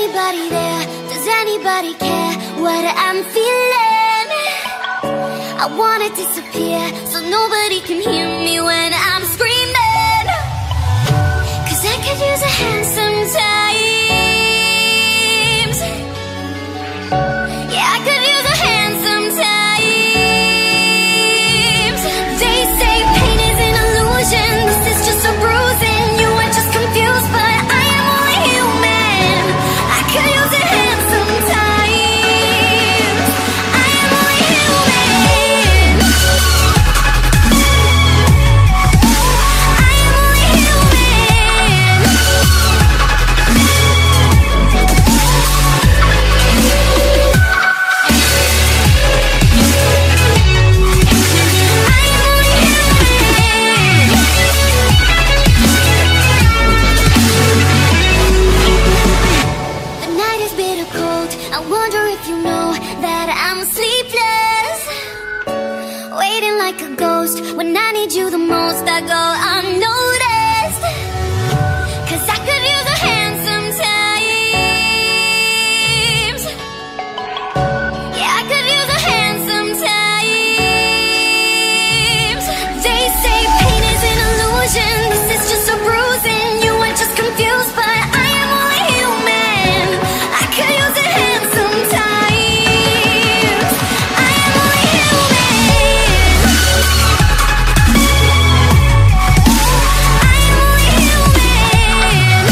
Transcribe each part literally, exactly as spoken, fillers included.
anybody there? Does anybody care what I'm feeling? I wanna disappear so nobody can hear me when I'm screaming. Cause I could use a hand sometimes. Yeah, I could use a hand sometimes. They say pain is an illusion, this is just a bruising. You are just confused, but I am only human. I could use a hand sometimes. I am only human. I am only human. The night is bitter cold. I wonder if you know that I'm sleepless, waiting like a ghost. When I need you the most, I go unnoticed. Cause I could use a hand sometimes. Yeah, I could use a hand sometimes. They say pain is an illusion, this is just a bruising. You are just confused, but I am only human. I could use a hand sometimes. I am only human. I am only human.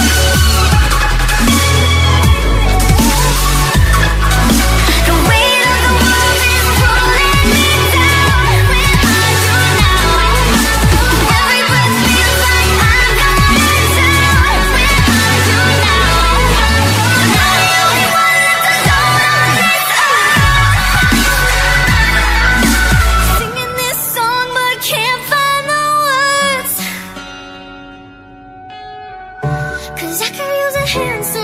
The weight of the world is pulling me down. Where are you now? Every breath feels like I'm going down. Where are you now? Am I the only one left alone on this earth? Singing this song but can't find the words. Cause I could use a hand sometimes.